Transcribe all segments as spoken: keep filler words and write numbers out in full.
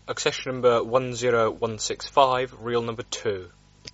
Accession number one zero one six five, reel number two.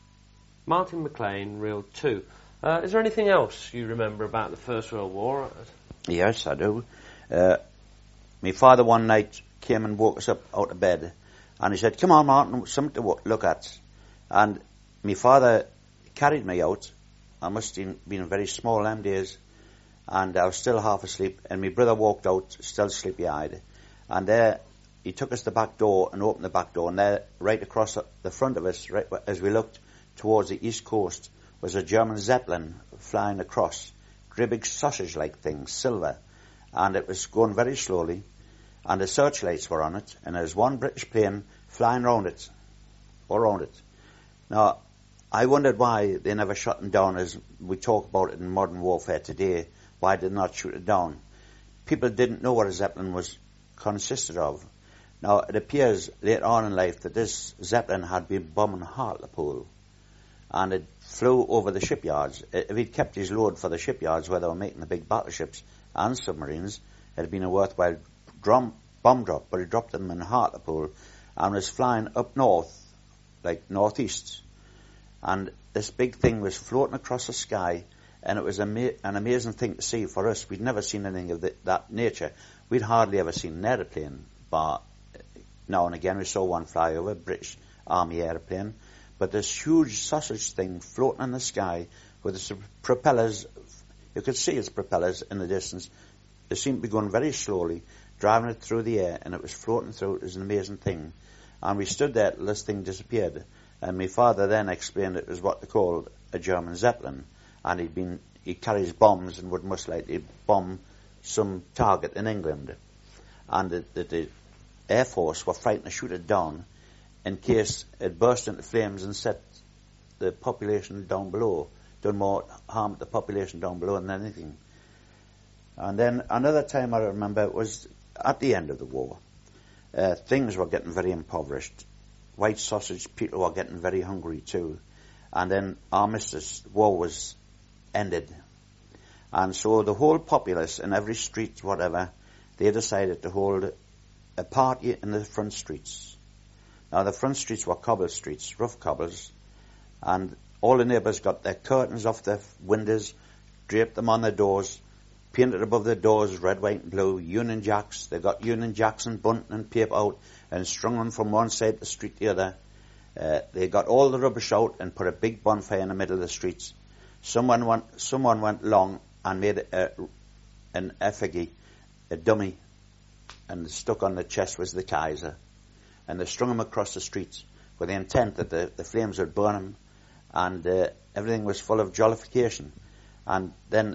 Martin McLean, reel two. Uh, is there anything else you remember about the First World War? Yes, I do. Uh, my father one night came and woke us up out of bed, and he said, "Come on, Martin, something to w- look at." And my father carried me out. I must have been very small them days, and I was still half asleep, and my brother walked out, still sleepy-eyed. And there, he took us to the back door and opened the back door, and there, right across the front of us, right as we looked towards the east coast, was a German Zeppelin flying across. Great big sausage-like thing, silver. And it was going very slowly, and the searchlights were on it, and there was one British plane flying round it, all round it. Now, I wondered why they never shot them down, as we talk about it in modern warfare today. Why did they not shoot it down? People didn't know what a Zeppelin was consisted of. Now, it appears later on in life that this Zeppelin had been bombing Hartlepool, and it flew over the shipyards. If he'd kept his load for the shipyards where they were making the big battleships and submarines, it had been a worthwhile drum, bomb drop, but he dropped them in Hartlepool and was flying up north, like northeast. And this big thing was floating across the sky, and it was ama- an amazing thing to see for us. We'd never seen anything of the, that nature. We'd hardly ever seen an aeroplane, but now and again we saw one fly over, British Army aeroplane. But this huge sausage thing floating in the sky with its propellers, you could see its propellers in the distance. They seemed to be going very slowly, driving it through the air, and it was floating through. It was an amazing thing. And we stood there till this thing disappeared. And my father then explained it was what they called a German Zeppelin. And he'd been, he carries bombs and would most likely bomb some target in England. And the, the, the Air Force were frightened to shoot it down in case it burst into flames and set the population down below, done more harm to the population down below than anything. And then another time I remember was at the end of the war. Uh, things were getting very impoverished. White sausage people were getting very hungry too. And then armistice, war was ended. And so the whole populace in every street, whatever, they decided to hold a party in the front streets. Now the front streets were cobble streets, rough cobbles, and all the neighbours got their curtains off their windows, draped them on their doors, painted above the doors red, white and blue, Union Jacks. They got Union Jacks and bunting and paper out and strung them from one side of the street to the other. Uh, they got all the rubbish out and put a big bonfire in the middle of the streets. Someone went, someone went along and made a, an effigy, a dummy, and stuck on the chest was the Kaiser. And they strung him across the streets with the intent that the, the flames would burn him, and uh, everything was full of jollification. And then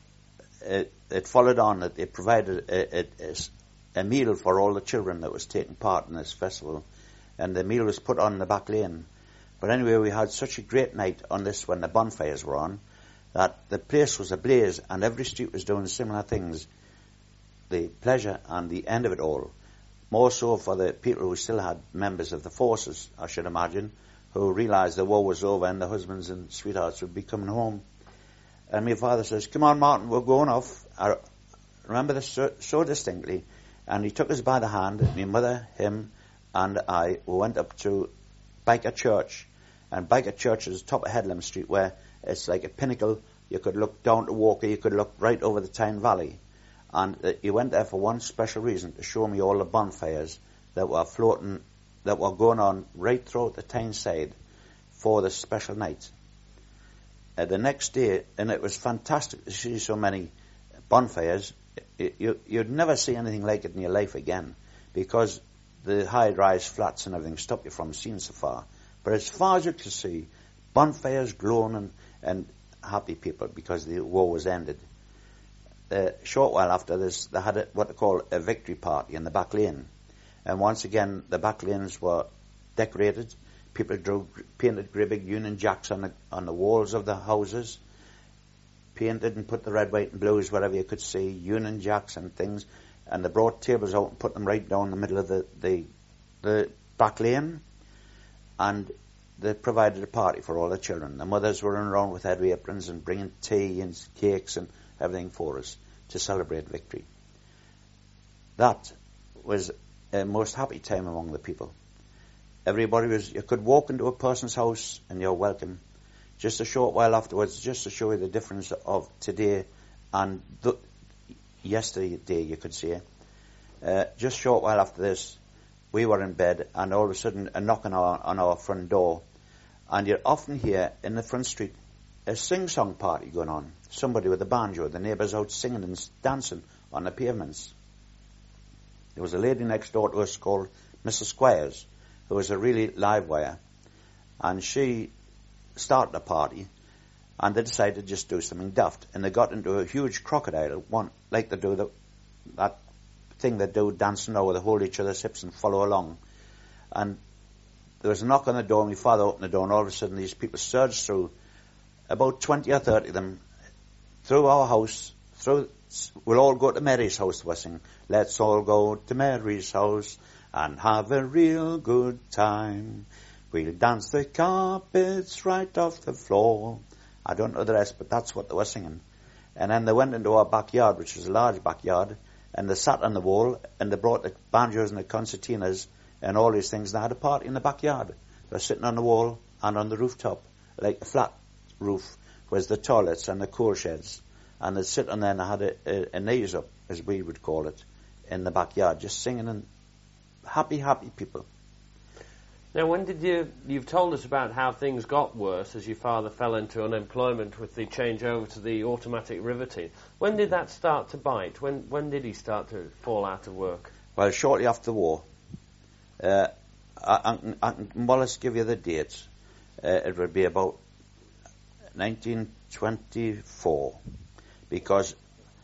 it, it followed on that they provided a, a, a meal for all the children that was taking part in this festival, and the meal was put on in the back lane. But anyway, we had such a great night on this when the bonfires were on, that the place was ablaze, and every street was doing similar things. The pleasure and the end of it all. More so for the people who still had members of the forces, I should imagine, who realised the war was over and the husbands and sweethearts would be coming home. And my father says, "Come on, Martin, we're going off." I remember this so, so distinctly. And he took us by the hand, my mother, him, and I, we went up to Biker Church. And Biker Church is top of Headlam Street, where it's like a pinnacle. You could look down to Walker, you could look right over the Tyne Valley. And uh, he went there for one special reason, to show me all the bonfires that were floating, that were going on right throughout the Tyneside for this special night. Uh, the next day, and it was fantastic to see so many bonfires. It, you, you'd never see anything like it in your life again, because the high-rise flats and everything stop you from seeing so far. But as far as you could see, bonfires glowing and, and happy people because the war was ended. A short while after this, they had a, what they call a victory party in the back lane. And once again, the back lanes were decorated. People drew, painted great big Union Jacks on the, on the walls of the houses. Painted and put the red, white and blues wherever you could see, Union Jacks and things. And they brought tables out and put them right down the middle of the, the, the back lane. And they provided a party for all the children. The mothers were running around with head aprons and bringing tea and cakes and everything for us to celebrate victory. That was a most happy time among the people. Everybody was, you could walk into a person's house and you're welcome. Just a short while afterwards, just to show you the difference of today and th- yesterday, you could say. Uh, just a short while after this, we were in bed, and all of a sudden a knock on our, on our front door, and you'd often hear in the front street a sing-song party going on. Somebody with a banjo, the neighbours out singing and dancing on the pavements. There was a lady next door to us called Missus Squires, who was a really live wire, and she started a party, and they decided to just do something daft, and they got into a huge crocodile, one like they do the, that thing they do dancing now, where they hold each other's hips and follow along. And there was a knock on the door, and my father opened the door, and all of a sudden these people surged through, about twenty or thirty of them, through our house, through, we'll all go to Mary's house, we're singing, let's all go to Mary's house and have a real good time. We'll dance the carpets right off the floor. I don't know the rest, but that's what they were singing. And then they went into our backyard, which was a large backyard, and they sat on the wall, and they brought the banjos and the concertinas and all these things, and they had a party in the backyard. They were sitting on the wall and on the rooftop, like a flat roof, was the toilets and the coal sheds. And they'd sit on there and they had a, a, a knees up, as we would call it, in the backyard, just singing, and happy, happy people. Now, when did you, you've told us about how things got worse as your father fell into unemployment with the change over to the automatic riveting. When did that start to bite? When when did he start to fall out of work? Well, shortly after the war. Uh, I, I, can, I can more or less give you the dates. Uh, it would be about nineteen twenty-four, because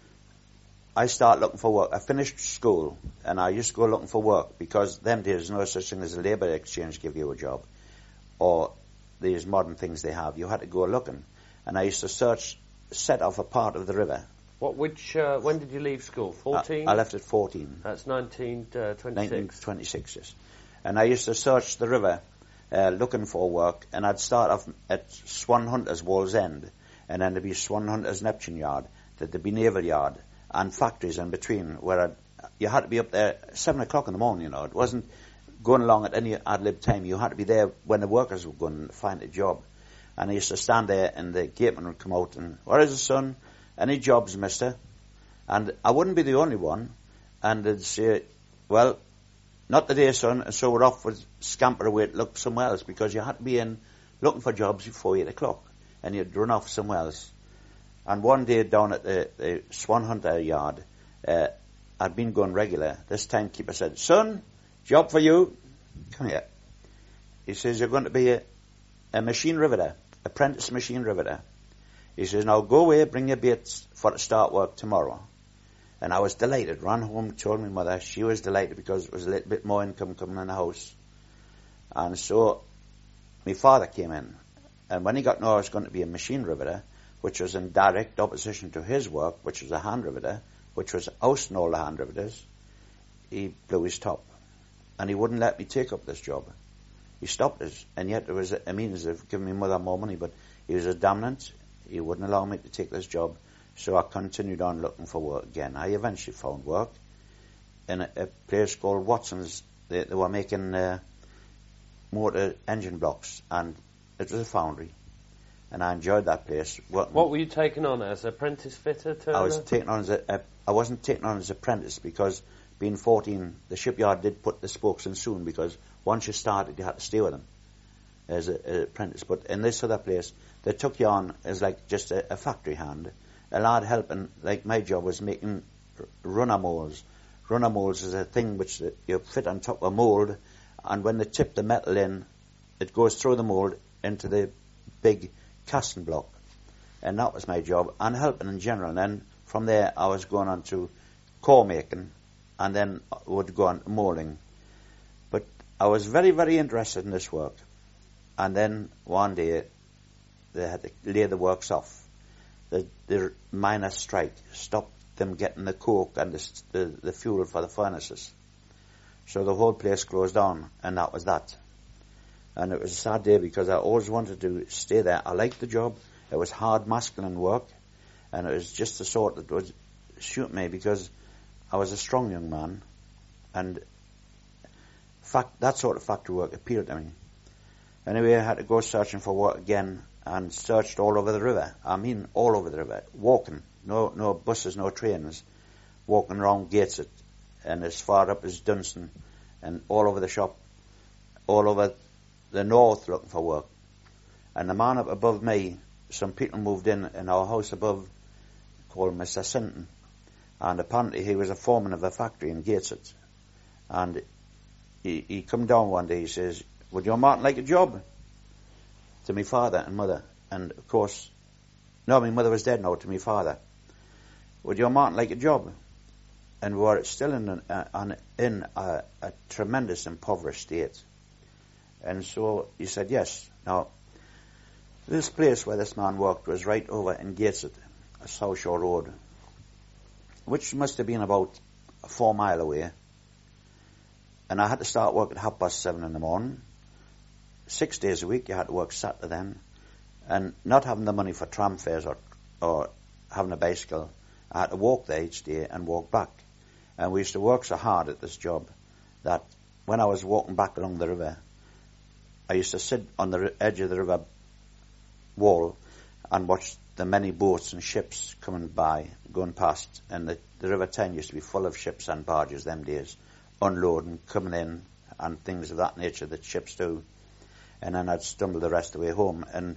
I started looking for work. I finished school, and I used to go looking for work, because them days there's no such thing as a labour exchange give you a job, or these modern things they have. You had to go looking. And I used to search, set off a part of the river. What? Which? Uh, when did you leave school? Fourteen. I, I left at fourteen. That's nineteen twenty-six. Nineteen twenty-six. Yes. And I used to search the river, uh, looking for work, and I'd start off at Swan Hunters, Wall's End, and then there'd be Swan Hunters, Neptune Yard, there'd be Naval Yard, and factories in between, where I'd, you had to be up there seven o'clock in the morning. You know, it wasn't going along at any ad lib time. You had to be there when the workers were going to find a job. And I used to stand there, and the gateman would come out and, "Where is the son? Any jobs, mister?" And I wouldn't be the only one. And they'd say, "Well, not today, son." And so we're off with scamper away to look somewhere else, because you had to be in looking for jobs before eight o'clock, and you'd run off somewhere else. And one day down at the, the Swan Hunter Yard, uh, I'd been going regular. This timekeeper said, "Son, job for you. Come here." He says, "You're going to be a, a machine riveter, apprentice machine riveter." He says, "Now go away, bring your baits for to start work tomorrow." And I was delighted. Ran home, told my mother. She was delighted, because it was a little bit more income coming in the house. And so my father came in. And when he got to know I was going to be a machine riveter, which was in direct opposition to his work, which was a hand riveter, which was ousting all the hand riveters, he blew his top. And he wouldn't let me take up this job. He stopped us, and yet there was a, a means of giving my mother more money, but he was a dominant. He wouldn't allow me to take this job, so I continued on looking for work again. I eventually found work in a, a place called Watson's. They, they were making uh, motor engine blocks, and it was a foundry. And I enjoyed that place. Working. What were you taken on as? Apprentice fitter? Turner? I was taken on as a, a. I wasn't taken on as apprentice, because being fourteen, the shipyard did put the spokes in soon, because once you started, you had to stay with them as an apprentice. But in this other place, they took you on as like just a, a factory hand, a lad helping. Like my job was making r- runner molds. Runner molds is a thing which you fit on top of a mold, and when they tip the metal in, it goes through the mold into the big casting block. And that was my job, and helping in general. And then from there I was going on to core making, and then would go on to moulding. But I was very, very interested in this work. And then one day they had to lay the works off. The, the miners' strike stopped them getting the coke and the, the, the fuel for the furnaces. So the whole place closed down, and that was that. And it was a sad day, because I always wanted to stay there. I liked the job. It was hard, masculine work, and it was just the sort that would suit me, because I was a strong young man, and fact, that sort of factory work appealed to me. Anyway, I had to go searching for work again and searched all over the river. I mean, all over the river, walking. No, no buses, no trains. Walking around Gateshead and as far up as Dunstan and all over the shop, all over the north looking for work. And the man up above me, some people moved in in our house above called Mister Sinton. And apparently he was a foreman of a factory in Gateshead. And he, he come down one day, he says, would your Martin like a job? To me father and mother. And of course, no, my mother was dead now, to me father. Would your Martin like a job? And we were still in, an, uh, an, in a, a tremendous impoverished state. And so he said yes. Now, this place where this man worked was right over in Gateshead, a South Shore Road, which must have been about four mile away. And I had to start work at half past seven in the morning. Six days a week, you had to work Saturday then. And not having the money for tram fares or, or having a bicycle, I had to walk there each day and walk back. And we used to work so hard at this job that when I was walking back along the river, I used to sit on the edge of the river wall and watch the many boats and ships coming by, going past. And the, the River Tyne used to be full of ships and barges them days, unloading, coming in, and things of that nature that ships do. And then I'd stumble the rest of the way home. And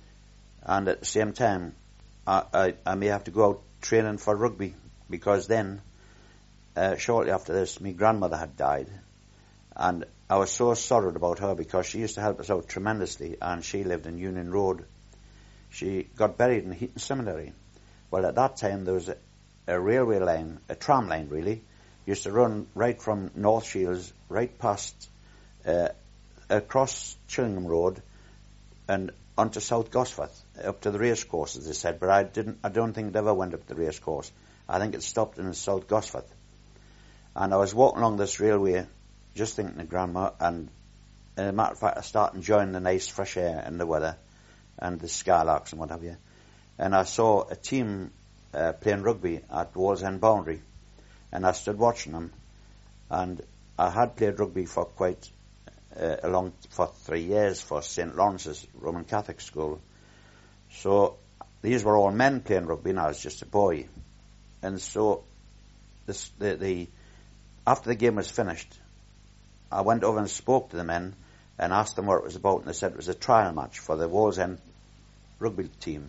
and at the same time, I, I, I may have to go out training for rugby, because then, uh, shortly after this, my grandmother had died. And I was so sorrowed about her, because she used to help us out tremendously, and she lived in Union Road. She got buried in Heaton Seminary. Well, at that time, there was a, a railway line, a tram line really, used to run right from North Shields, right past, uh, across Chillingham Road, and onto South Gosforth, up to the race course, as they said. But I didn't. I don't think it ever went up the race course. I think it stopped in South Gosforth. And I was walking along this railway, just thinking of Grandma, and as a matter of fact, I started enjoying the nice fresh air and the weather, and the skylarks and what have you. And I saw a team uh, playing rugby at Wallsend Boundary, and I stood watching them. And I had played rugby for quite uh, a long, for three years for Saint Lawrence's Roman Catholic School. So these were all men playing rugby, and I was just a boy. And so this, the, the after the game was finished, I went over and spoke to the men and asked them what it was about, and they said it was a trial match for the Wallsend rugby team.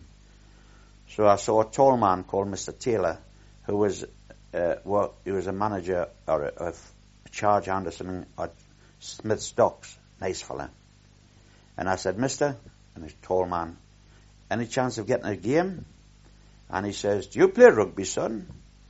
So I saw a tall man called Mister Taylor, who was uh, well, he was a manager or a, a charge hand or something at Smith's Docks, nice fella. And I said, Mister, and he's a tall man, any chance of getting a game? And he says, do you play rugby, son?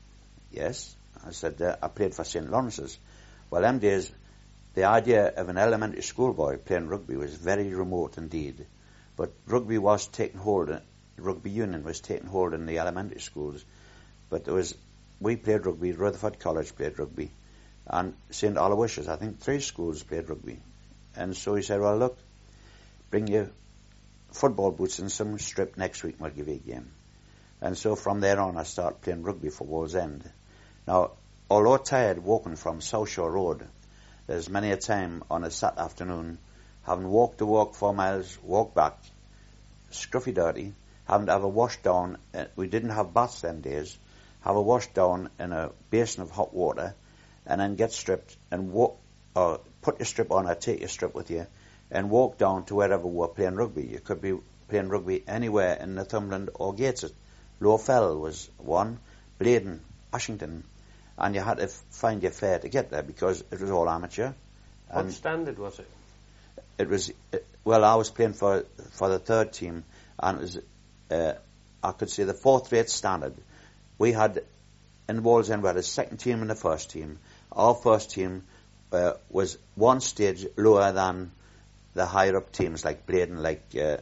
Yes. I said, uh, I played for Saint Lawrence's. Well, them days, the idea of an elementary school boy playing rugby was very remote indeed. But rugby was taking hold, rugby union was taking hold in the elementary schools. But there was, we played rugby, Rutherford College played rugby, and Saint Aloysius, I think three schools played rugby. And so he said, well, look, bring your football boots and some strip next week, we'll give you a game. And so from there on, I started playing rugby for Wallsend. Now, although tired walking from South Shore Road, there's many a time on a Saturday afternoon, having walked to walk four miles, walk back, scruffy dirty, having to have a wash down. Uh, we didn't have baths them days. Have a wash down in a basin of hot water, and then get stripped and walk, or put your strip on or take your strip with you, and walk down to wherever we were playing rugby. You could be playing rugby anywhere in Northumberland or Gateshead. Low Fell was one, Bladen, Ashington, and you had to f- find your fare to get there because it was all amateur. What standard was it? It was, it, well, I was playing for for the third team, and it was, uh, I could say the fourth rate standard. We had, in Wallsend, we had a second team and a first team. Our first team uh, was one stage lower than the higher up teams like Bladen, like uh,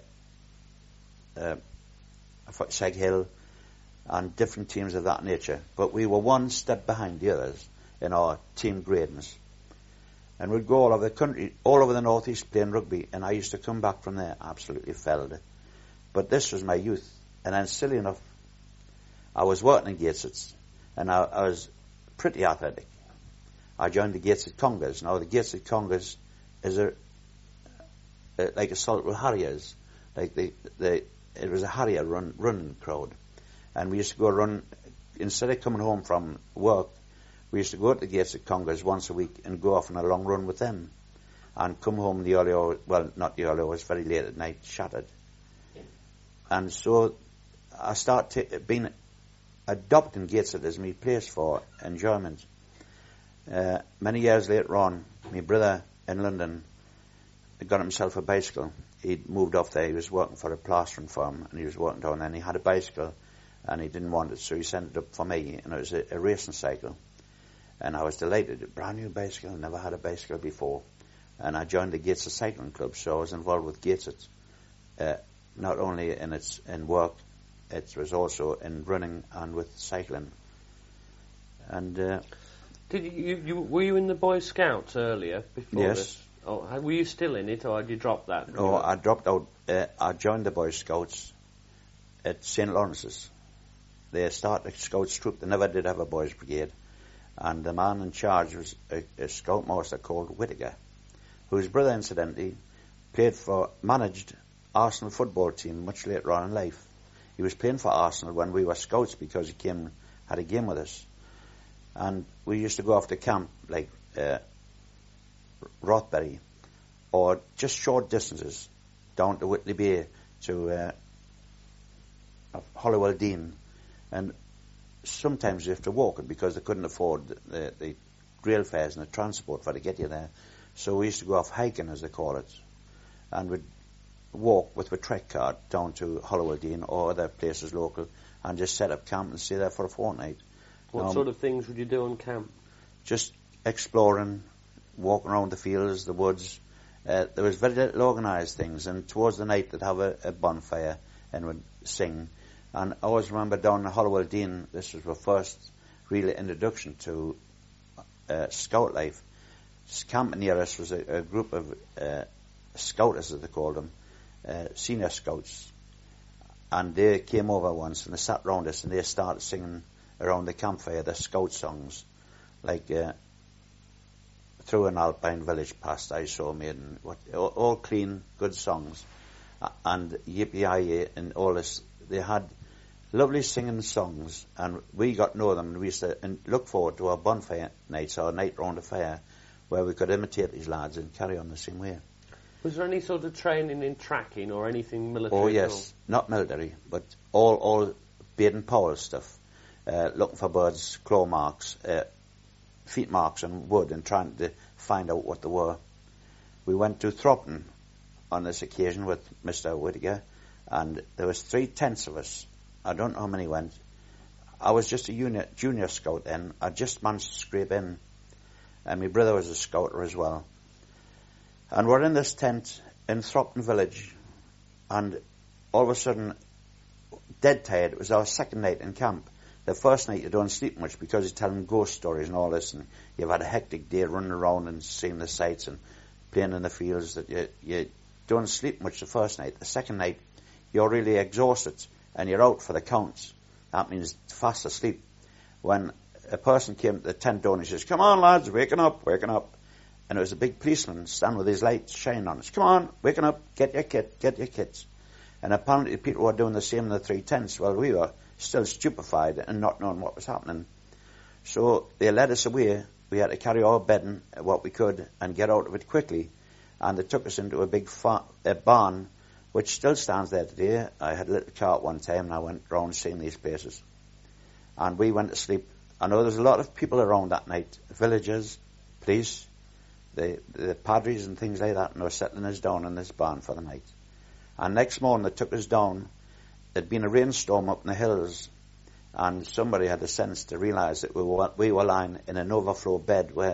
uh, Seg Hill, and different teams of that nature. But we were one step behind the others in our team gradings. And we'd go all over the country, all over the northeast playing rugby, and I used to come back from there absolutely felled. But this was my youth. And then, silly enough, I was working in Gateshead, and I, I was pretty athletic. I joined the Gateshead Congas. Now the Gateshead Congas is a, a like a Saltwell Harriers, like the the it was a Harrier run running crowd, and we used to go run instead of coming home from work. We used to go to the Gateshead Congas once a week and go off on a long run with them, and come home in the early hours. Well, not the early hours, very late at night, shattered. And so I started t- being adopting Gateshead as my place for enjoyment. Uh, many years later on, my brother in London got himself a bicycle. He'd moved off there. He was working for a plastering firm, and he was working down there, and he had a bicycle, and he didn't want it, so he sent it up for me, and it was a, a racing cycle. And I was delighted. A brand new bicycle. Never had a bicycle before. And I joined the Gateshead Cycling Club, so I was involved with Gateshead, uh, not only in its in work, it was also in running and with cycling. And uh, did you, you, you were you in the Boy Scouts earlier before yes. this? Oh, were you still in it, or had you dropped that? No, I dropped out. Uh, I joined the Boy Scouts at Saint Lawrence's. They started a Scouts troop. They never did have a Boys Brigade. And the man in charge was a, a scoutmaster called Whittaker, whose brother, incidentally, played for, managed Arsenal football team much later on in life. He was playing for Arsenal when we were scouts because he came, had a game with us. And we used to go off to camp, like uh, Rothbury, or just short distances, down to Whitley Bay, to uh, Hollowell Dean. And sometimes you have to walk it because they couldn't afford the, the, the rail fares and the transport for to get you there. So we used to go off hiking, as they call it, and we'd walk with a trek cart down to Hollowell Dean or other places local and just set up camp and stay there for a fortnight. What um, sort of things would you do on camp? Just exploring, walking around the fields, the woods. Uh, there was very little organised things, and towards the night they'd have a, a bonfire and would sing. And I always remember down in Hollowell Dean, this was my first real introduction to uh, scout life. Camping near us was a, a group of uh, scouters, as they called them, uh, senior scouts. And they came over once and they sat round us and they started singing around the campfire the scout songs, like uh, Through an Alpine Village Past I Saw Maiden, what, all, all clean, good songs. Uh, and Yippee-Yi-Yi and all this. They had lovely singing songs, and we got to know them, and we used to and look forward to our bonfire nights, our night round the fire, where we could imitate these lads and carry on the same way. Was there any sort of training in tracking or anything military? Oh yes, not military, but all all Baden Powell stuff, uh, looking for birds' claw marks, uh, feet marks on wood, and trying to find out what they were. We went to Thropton on this occasion with Mister Whittaker, and there was three tenths of us. I don't know how many went. I was just a junior, junior scout then. I just managed to scrape in. And my brother was a scouter as well. And we're in this tent in Thropton Village. And all of a sudden, dead tired. It was our second night in camp. The first night you don't sleep much because you're telling ghost stories and all this. And you've had a hectic day running around and seeing the sights and playing in the fields. That you, you don't sleep much the first night. The second night, you're really exhausted and you're out for the counts. That means fast asleep. When a person came to the tent door and he says, "Come on lads, waking up, waking up." And it was a big policeman standing with his lights shining on us. "Come on, waking up, get your kit, get your kits." And apparently people were doing the same in the three tents while we were still stupefied and not knowing what was happening. So they led us away. We had to carry our bedding, what we could, and get out of it quickly. And they took us into a big fa- a barn, which still stands there today. I had a little cart one time and I went round seeing these places. And we went to sleep. I know there's a lot of people around that night, villagers, police, the, the padres and things like that, and they were settling us down in this barn for the night. And next morning they took us down. There'd been a rainstorm up in the hills, and somebody had the sense to realise that we were, we were lying in an overflow bed where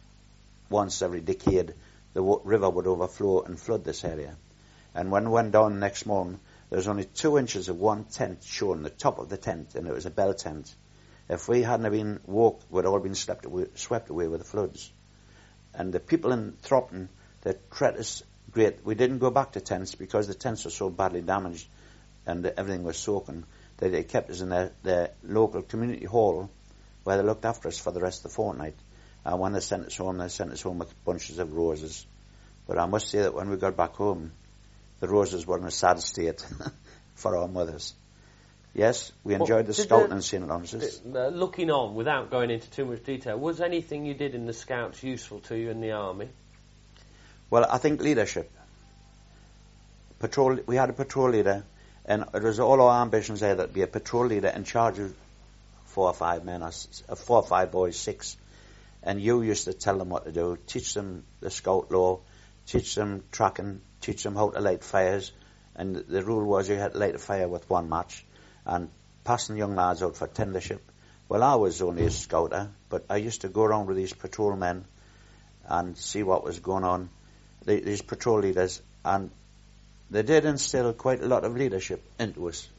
once every decade the w- river would overflow and flood this area. And when we went down the next morning, there was only two inches of one tent showing, the top of the tent, and it was a bell tent. If we hadn't been woke, we'd all been swept away, swept away with the floods. And the people in Thropton, they treated us great. We didn't go back to tents because the tents were so badly damaged and everything was soaking that they kept us in their, their local community hall where they looked after us for the rest of the fortnight. And when they sent us home, they sent us home with bunches of roses. But I must say that when we got back home, the roses were in a sad state for our mothers. Yes, we enjoyed well, the scouting in Saint Lawrence's. Uh, looking on, without going into too much detail, was anything you did in the Scouts useful to you in the Army? Well, I think leadership. Patrol. We had a patrol leader, and it was all our ambitions there that be a patrol leader in charge of four or five men, or s- uh, four or five boys, six. And you used to tell them what to do, teach them the scout law, teach them tracking, teach them how to light fires. And the, the rule was you had to light a fire with one match, and passing young lads out for tendership. Well, I was only a scouter, but I used to go around with these patrol men and see what was going on, the, these patrol leaders, and they did instill quite a lot of leadership into us.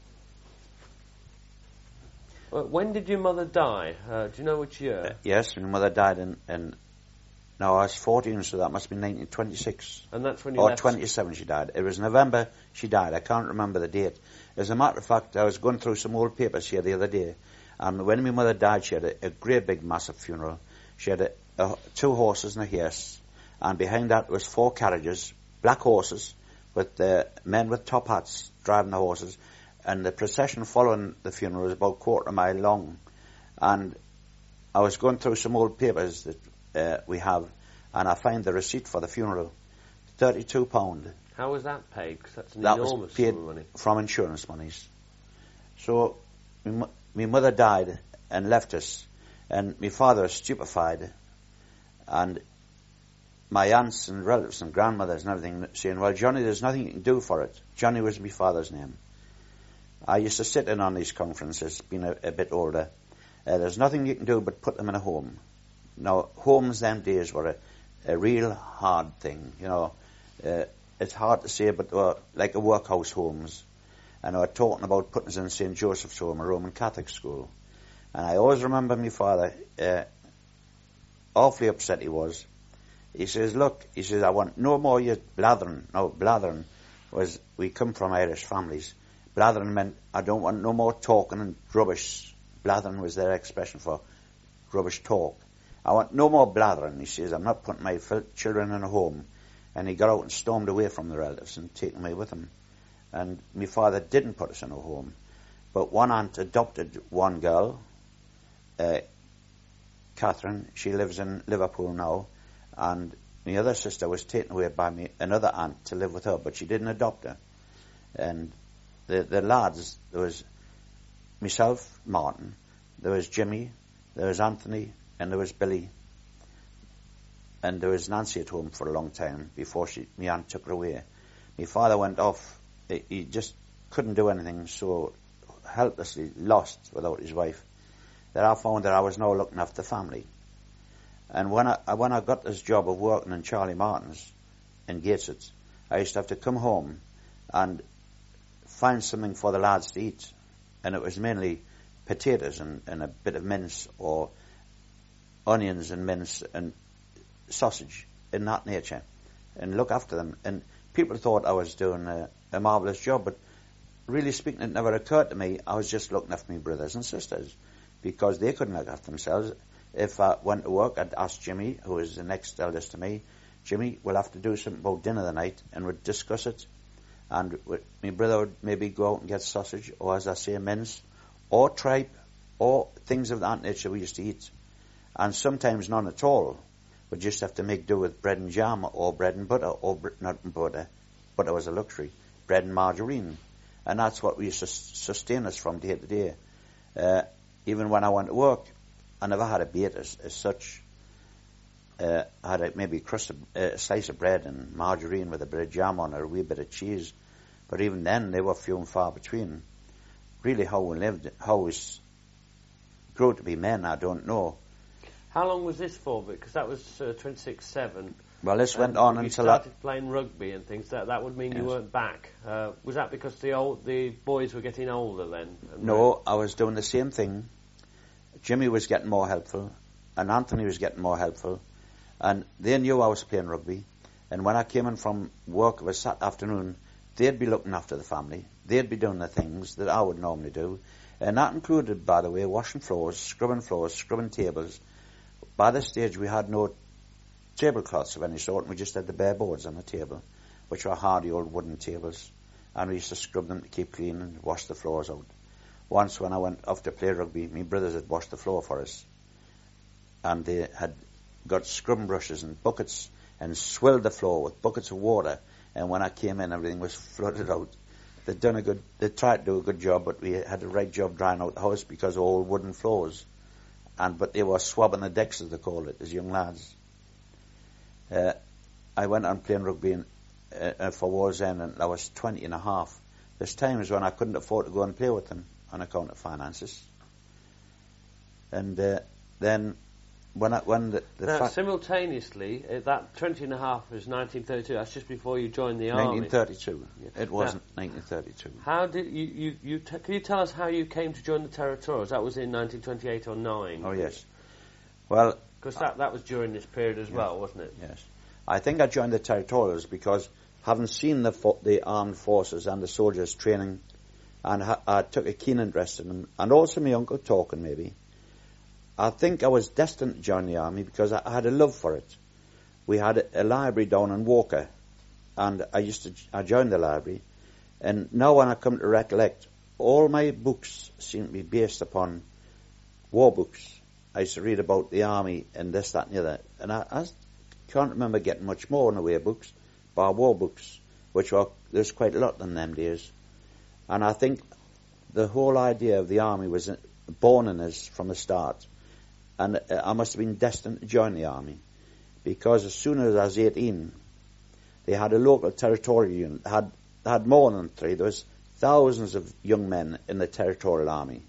Well, when did your mother die? Uh, do you know which year? Uh, yes, my mother died in, in, no, I was fourteen, so that must be nineteen twenty-six. And that's when you Or left? twenty-seven she died. It was November she died. I can't remember the date. As a matter of fact, I was going through some old papers here the other day, and when my mother died, she had a, a great big massive funeral. She had a, a, two horses and a hearse, and behind that was four carriages, black horses, with uh, men with top hats driving the horses, and the procession following the funeral was about a quarter of a mile long. And I was going through some old papers that uh, we have, and I find the receipt for the funeral, thirty-two pounds. How was that paid? Because that's an That enormous was paid sum of money. from insurance monies. So my, mo- my mother died and left us, and my father was stupefied, and my aunts and relatives and grandmothers and everything saying, well, Johnny, there's nothing you can do for it. Johnny was my father's name. I used to sit in on these conferences, being a, a bit older. Uh, there's nothing you can do but put them in a home. Now, homes them days were a, a real hard thing, you know. Uh, it's hard to say, but they were like a workhouse homes. And I was talking about putting us in Saint Joseph's Home, a Roman Catholic school. And I always remember my father, uh, awfully upset he was. He says, look, he says, I want no more you blathering. No, blathering was, we come from Irish families. Blathering meant, I don't want no more talking and rubbish. Blathering was their expression for rubbish talk. I want no more blathering, he says. I'm not putting my fil- children in a home. And he got out and stormed away from the relatives and taken me with him. And my father didn't put us in a home. But one aunt adopted one girl, uh, Catherine. She lives in Liverpool now. And my other sister was taken away by me, another aunt to live with her, but she didn't adopt her. And the, the lads, there was myself, Martin, there was Jimmy, there was Anthony, and there was Billy. And there was Nancy at home for a long time before she, my aunt took her away. My father went off. He, he just couldn't do anything, so helplessly lost without his wife, that I found that I was now looking after the family. And when I when I got this job of working in Charlie Martin's in Gateshead, I used to have to come home and find something for the lads to eat. And it was mainly potatoes and, and a bit of mince, or onions and mince and sausage, in that nature, and look after them. And people thought I was doing a, a marvellous job, but really speaking, it never occurred to me I was just looking after my brothers and sisters, because they couldn't look after themselves. If I went to work, I'd ask Jimmy, who was the next eldest to me, Jimmy, we'll have to do something about dinner tonight, and we'd discuss it. And my brother would maybe go out and get sausage, or as I say, mince, or tripe, or things of that nature we used to eat. And sometimes none at all. We'd just have to make do with bread and jam, or bread and butter, or br- not butter, butter was a luxury, bread and margarine. And that's what we used to sustain us from day to day. Uh, even when I went to work, I never had a bait as, as such. Uh, I had a, maybe a, crust of, uh, a slice of bread and margarine with a bit of jam on it, or a wee bit of cheese. But even then, they were few and far between. Really, how we lived, how we grew to be men, I don't know. How long was this for? Because that was uh, twenty-six seven. Well, this went on you until started I, playing rugby and things. That that would mean Yes. you weren't back. Uh, was that because the old the boys were getting older then? And no, I was doing the same thing. Jimmy was getting more helpful, and Anthony was getting more helpful, and they knew I was playing rugby. And when I came in from work of a Saturday afternoon, they'd be looking after the family. They'd be doing the things that I would normally do, and that included, by the way, washing floors, scrubbing floors, scrubbing tables, by this stage we had no tablecloths of any sort, and we just had the bare boards on the table, which were hardy old wooden tables, and we used to scrub them to keep clean and wash the floors out. Once when I went off to play rugby, my brothers had washed the floor for us, and they had got scrubbing brushes and buckets and swilled the floor with buckets of water, and when I came in everything was flooded out. They'd done a good, they tried to do a good job, but we had a right job drying out the house because of old wooden floors, and but they were swabbing the decks, as they called it, as young lads. Uh, I went on playing rugby in, uh, for Wallsend, and I was twenty and a half. There's times when I couldn't afford to go and play with them on account of finances. And uh, then when I, when the, the now, fa- simultaneously, uh, that twenty and a half was nineteen thirty-two. That's just before you joined the army. nineteen thirty-two. Yeah. It wasn't now, nineteen thirty-two. How did you you, you t- can you tell us how you came to join the Territorials? That was in nineteen twenty-eight or nine. Oh yes. Well, because that that was during this period as yeah. well, wasn't it? Yes. I think I joined the Territorials because having seen the fo- the armed forces and the soldiers training, and ha- I took a keen interest in them, and also my uncle talking maybe. I think I was destined to join the army because I, I had a love for it. We had a, a library down in Walker, and I used to I joined the library, and now when I come to recollect, all my books seem to be based upon war books. I used to read about the army and this, that, and the other, and I, I can't remember getting much more in the way of books, bar war books, which were there's quite a lot in them days, and I think the whole idea of the army was born in us from the start. And I must have been destined to join the army, because as soon as I was eighteen, they had a local territorial unit. They had, they had more than three. There was thousands of young men in the territorial army.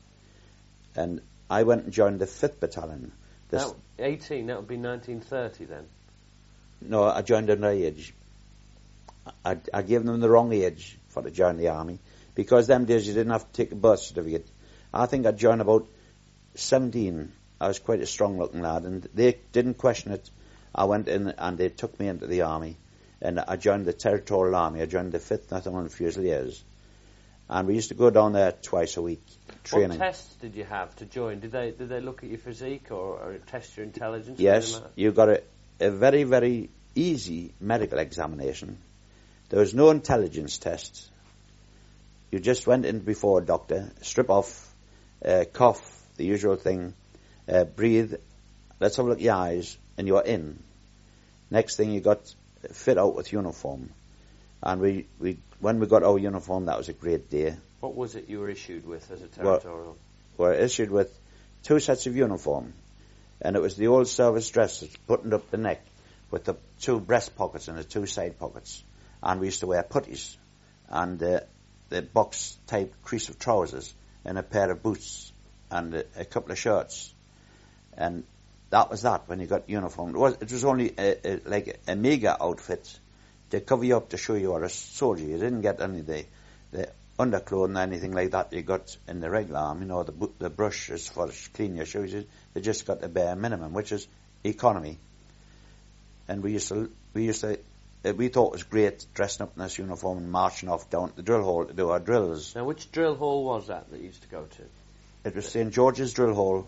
And I went and joined the fifth Battalion. This That, eighteen, that would be nineteen thirty then? No, I joined under age. I, I gave them the wrong age for to join the army, because them days you didn't have to take a birth certificate. I think I joined about seventeen. I was quite a strong-looking lad, and they didn't question it. I went in, and they took me into the army, and I joined the Territorial Army. I joined the fifth Northumberland Fusiliers, and we used to go down there twice a week, training. What tests did you have to join? Did they did they look at your physique or, or test your intelligence? Yes, you got a, a very, very easy medical examination. There was no intelligence test. You just went in before a doctor, strip off, uh, cough, the usual thing, Uh, breathe, let's have a look at your eyes, and you're in. Next thing, you got fit out with uniform. And we, we, when we got our uniform, that was a great day. What was it you were issued with as a territorial? We were issued with two sets of uniform. And it was the old service dress that's buttoned up the neck with the two breast pockets and the two side pockets. And we used to wear puttees and uh, the box-type crease of trousers and a pair of boots and a, a couple of shirts. And that was that when you got uniform. It was, it was only a, a, like a, a mega outfit to cover you up to show you were a soldier. You didn't get any of the, the underclothing or anything like that you got in the regular army. You know, the, the brushes for cleaning your shoes. They just got the bare minimum, which is economy. And we used to, we used to, uh, we thought it was great dressing up in this uniform and marching off down to the drill hall to do our drills. Now, which drill hall was that that you used to go to? It was Saint George's Drill Hall.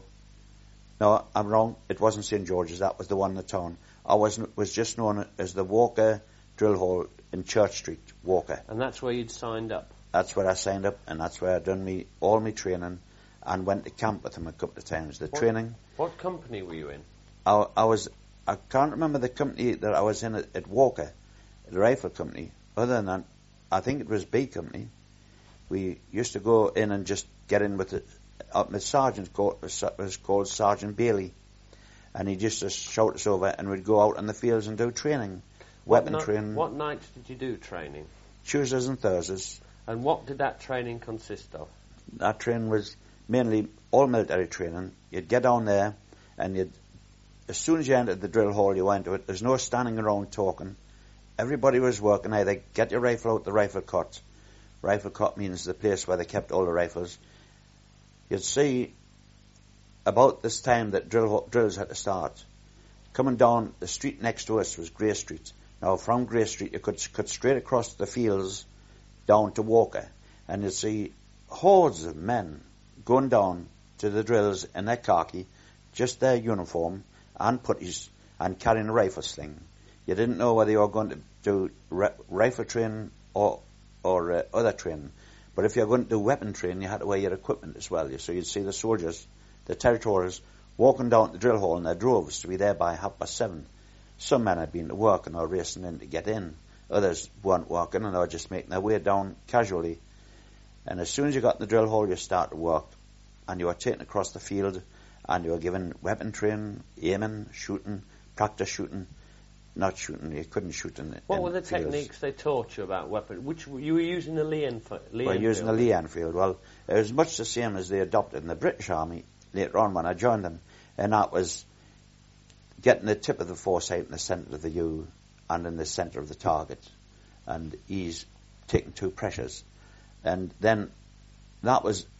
No, I'm wrong. It wasn't Saint George's. That was the one in the town. I was was just known as the Walker Drill Hall in Church Street, Walker. And that's where you'd signed up? That's where I signed up, and that's where I done me all my training, and went to camp with them a couple of times. The what, training. What company were you in? I, I was. I can't remember the company that I was in at, at Walker, the rifle company. Other than that, I think it was B Company. We used to go in and just get in with the. Uh, the sergeant called, was called Sergeant Bailey, and he just uh, shout us over, and we'd go out on the fields and do training, weapon what ni- training. What nights did you do training? Tuesdays and Thursdays. And what did that training consist of? That training was mainly all military training. You'd get down there, and you'd, as soon as you entered the drill hall, you went to it. There's no standing around talking. Everybody was working. Either get your rifle out the rifle cot. Rifle cot means the place where they kept all the rifles. You'd see, about this time that drill, drills had to start, coming down the street next to us was Grey Street. Now, from Grey Street, you could cut straight across the fields down to Walker, and you'd see hordes of men going down to the drills in their khaki, just their uniform, and putties and carrying a rifle sling. You didn't know whether you were going to do ri- rifle training or or uh, other training. But if you're going to do weapon training, you had to wear your equipment as well. So you'd see the soldiers, the territorials, walking down to the drill hall in their droves to be there by half past seven. Some men had been to work and were racing in to get in. Others weren't working and they were just making their way down casually. And as soon as you got in the drill hall, you started work. And you were taken across the field and you were given weapon training, aiming, shooting, practice shooting. Not shooting, you couldn't shoot in the What in were the fields. techniques they taught you about weapon? Which you were using the Lee Enfield? Lee We're using the Enfield? Lee Enfield. Well, it was much the same as they adopted in the British Army later on when I joined them. And that was getting the tip of the foresight in the centre of the U and in the centre of the target. And he's taking two pressures. And then that was